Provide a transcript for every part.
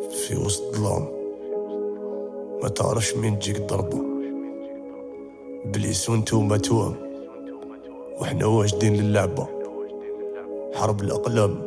في وسط ظلام ما تعرفش مين تجيك ضربة، بليس وانتوما توام وحنا واجدين للعبة. حرب الأقلام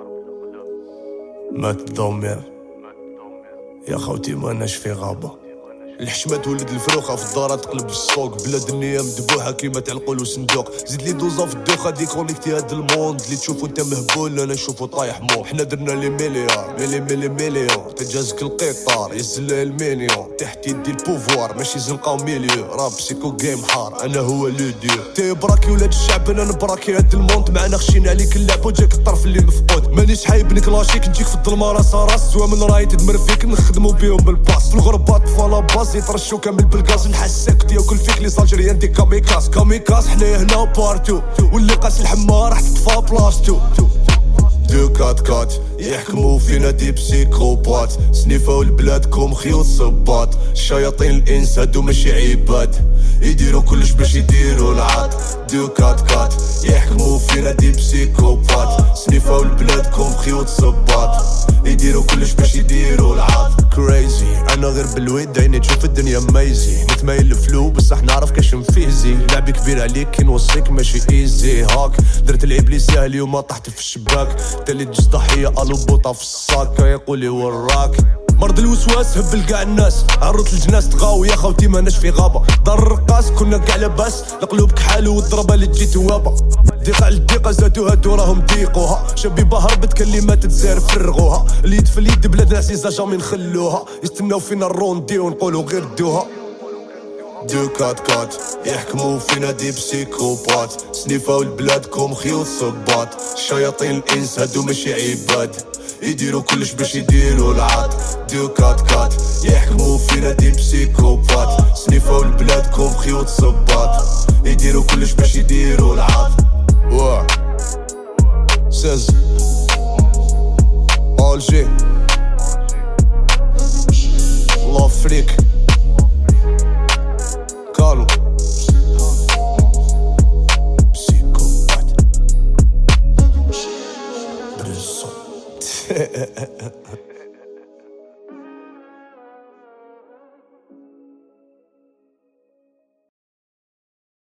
مات الضمير يا خوتي ماناش في غابة. الحشمة تولد الفروخة في الدارة تقلب السوق، بلاد النية مدبوحة كيما تعلقول وصندوق. زيد لي دوزة في الدوخة دي كونيكتي هاد الموند، اللي تشوفو انت مهبول انا نشوفو طايح مو. حنا درنا لي مليار مليون تجازك القطار يزل المليون، تحت يدي البوفوار ماشي زنقاو ميليو. راب سيكو جيم حار انا هو لو ديو، تي براكي ولاد الشعب انا نبراكي هاد الموند. معنا خشينا عليك اللعب وجاك الطرف اللي مفقود، مانيش حايب نكلاشيك نجيك في الظلمة راس راس. سوا من راي تدمر فيك نخدمو بيهم بالباس، في الغربة طفالة باس يطرشو كامل بالغاز. نحسك تياكل فيك لي سالجري انتي كاميكاس حنايا هنا بارتو، واللي قاس الحما راح تطفى بلاصتو. دو كات كات يحكموا فينا دي بسيكوبات، سنيفاو لبلادكم خيوط صباط. الشياطين الانس هادو ماشي عباد، يديروا كلش باش يديروا العاد. دو كات كات يحكموا فينا دي بسيكوبات، سنيفاو لبلادكم خيوط صباط. يديروا كلش باش يديروا العاد. كريزي انا غير بالويد عيني تشوف الدنيا ميزي، نتمايل الفلو بصح نعرف كاش نفيزي. لعبي كبير عليك كي نوصيك ماشي ايزي هاك، درت العيب لي ساهلي وما طحت في الشباك. تالي تجي ضحية الو بوطة في الصاك يقولي وراك. مرض الوسواس هبل قاع الناس، عرضت الجناس تغاو يا خوتي ماناش في غابة. دار الرقاص كنا قاع لاباس، القلوب كحالو والضربة اللي تجي توابة. ضيقة على الضيقة زادو هادو راهم ضيقوها، شبيبة هربت كلمات تزار فرغوها. اليد في اليد بلادنا عزيزة جامي نخلوها، يستناو فينا الروندي ونقولو غير دوها. دو كات كات يحكموا فينا دي بسيكوبات، سنيفاو لبلادكم خيوط صباط. الشياطين الانس هادو ماشي عباد، يديروا كلش باش يديروا العاد. دو كات كات يحكموا فينا دي بسيكوبات، سنيفاو لبلادكم خيوط صباط. يديروا كلش باش يديروا العاد. واه ساز الجي لافريك كارلو بسيكوبات بريزون